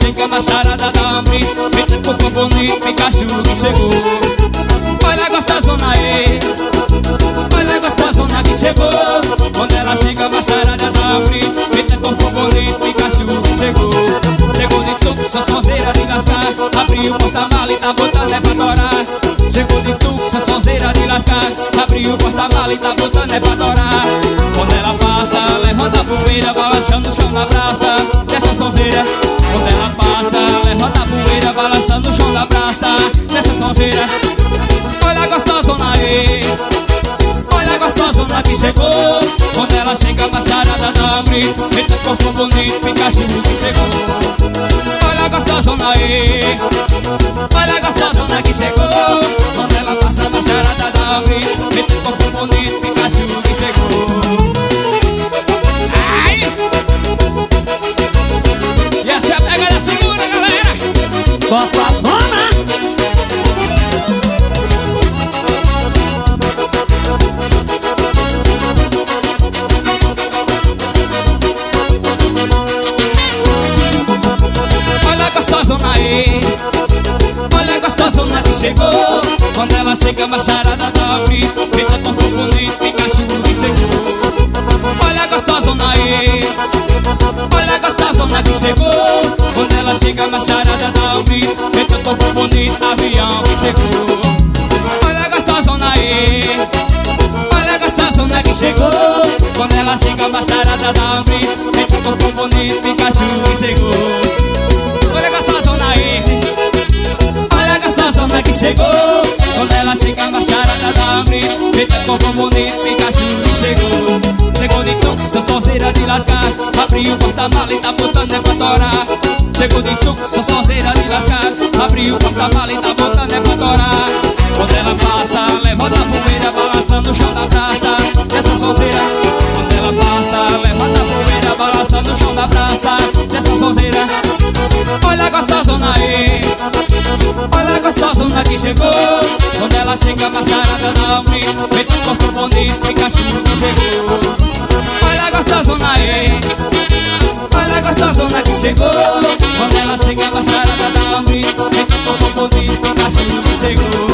chega na charada da Ampli, feita corpo bonito, Pikachu que chegou. Olha a gostosona aí, olha a gostosona que chegou. Quando ela chega na charada da Ampli, feita corpo bonito, Pikachu que chegou. Chegou de tudo, só sonzeira de lascar, abriu o porta-mala e tá botando é pra torar. Chegou de tudo, só sonzeira de lascar, abriu o porta-mala e tá botando é pra torar. Quando ela passa, levanta a poeira, balançando o chão da praça, dessa sonzeira. Quando ela passa, levanta a poeira, balançando o chão da praça, dessa sonzeira. Olha a gostosona aí, olha a gostosona que chegou. Quando ela chega na charada da Ampli, feita corpo bonito, Pikachu que chegou. Olha a gostosona aí, olha a gostosona que chegou. Quando ela passa na charada da Ampli, feita corpo bonito, Pikachu que chegou. Ai! E essa é a pegada segura, galera. Gostosona. Olha a gostosona aí, olha a gostosona que chegou. Quando ela chega na charada da Ampli, feita corpo bonito, Pikachu que chegou. Olha a gostosona aí, olha a gostosona que chegou. Quando ela chega na charada da Ampli, feita corpo bonito, avião que chegou. Olha a gostosona aí, olha a gostosona que chegou. Quando ela chega na charada da Ampli, feita corpo bonito, Pikachu que chegou. Olha a gostosona aí, olha a gostosona que chegou. Quando ela chega na charada da Ampli, feita corpo bonito, Pikachu que chegou. Chegou de tudo, só sonzeira de lascar, abriu o porta-mala e tá botando é pra torar. Chegou de tudo, só sonzeira de lascar, abriu o porta-mala e tá botando é pra torar. Quando ela passa, levanta a poeira, balançando o chão da praça, dessa sonzeira. Quando ela passa, levanta a poeira, balançando o chão da praça, dessa sonzeira. Olha a gostosona aí, olha a gostosona que chegou. Quando ela chega na charada da Ampli, feita corpo bonito, Pikachu que chegou. Olha a gostosona aí, olha a gostosona que chegou. Quando ela chega na charada da Ampli, feita corpo bonito, Pikachu que chegou.